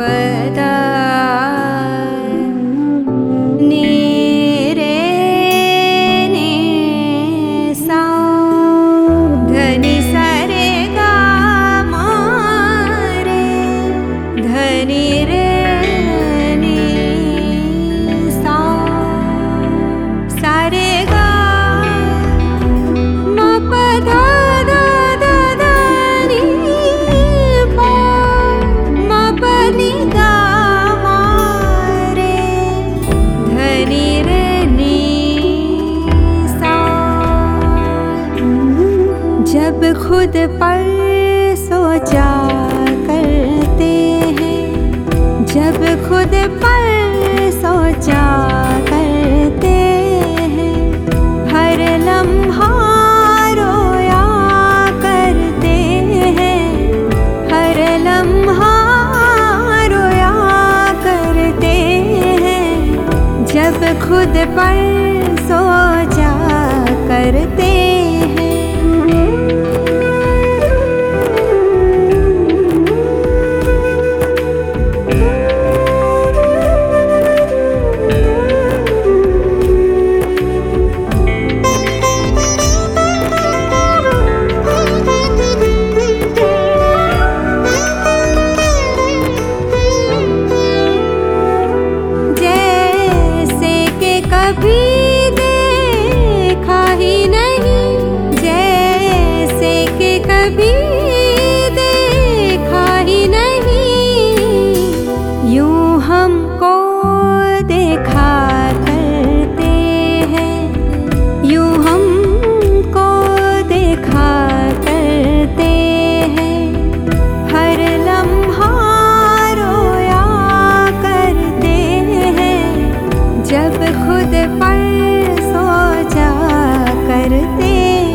पदा नी रे नी सा धनी सा रे गा मा रे धनी रे नी सा सा रे गा मा पदा दा दा दा नी पा मा पनी गा मा रे धनी रे नी सा जब खुद पर सोचा करते हैं जब खुद पर सोचा करते हैं हर लम्हा रोया करते हैं हर लम्हा रोया करते हैं जब खुद पर सोचा करते हैं जैसे कि कभी देखा ही नहीं जैसे कि कभी देखा ही नहीं यूं हमको देखा करते हैं यूं हमको देखा करते हैं हर लम्हा रोया करते हैं जब खुद पर सोचा करते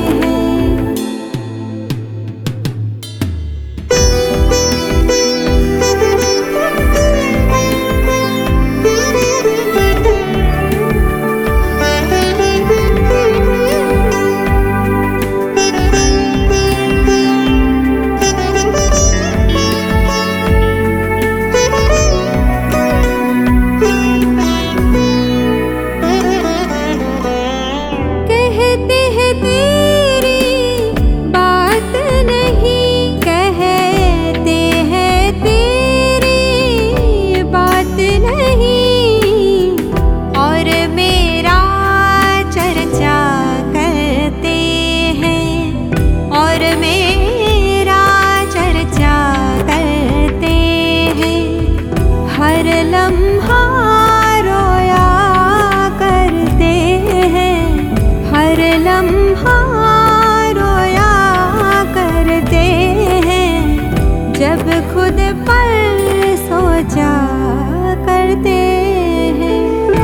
कहते हैं तेरी बात नहीं कहते हैं तेरी बात नहीं और मेरा चर्चा करते हैं और मेरा चर्चा करते हैं हर लम्हा रोया करते हैं हर लम्हा रोया करते हैं जब खुद पर सोचा करते हैं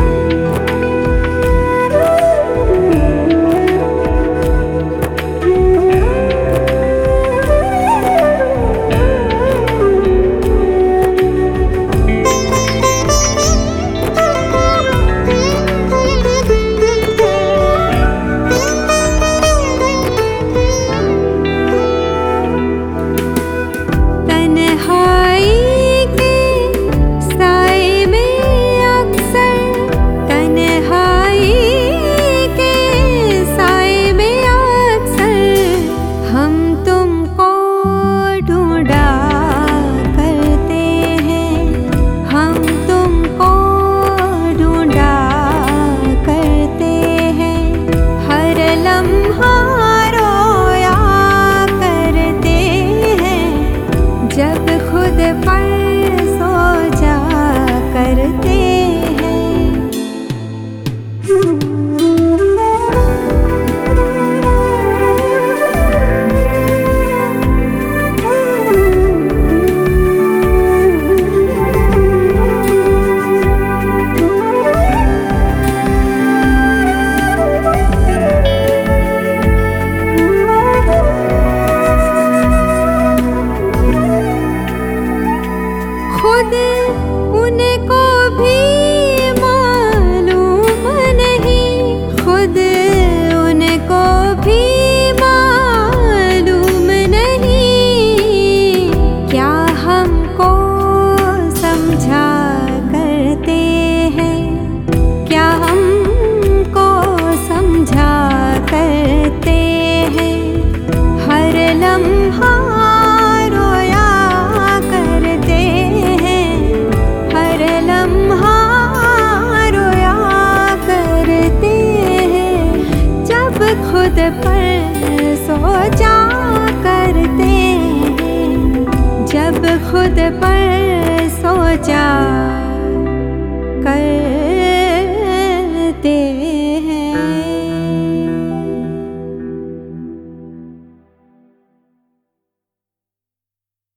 तन्हाई के साए में अक्सर तन्हाई के साए में अक्सर हम तुमको ढूंढा करते हैं हम तुमको ढूंढा करते हैं हर लम्हा रोया करते हैं जब खुद पर सोचा करते हैं खुद उनको भी मालूम नहीं खुद उनको भी मालूम नहीं क्या हमको समझ अब खुद पर सोचा करते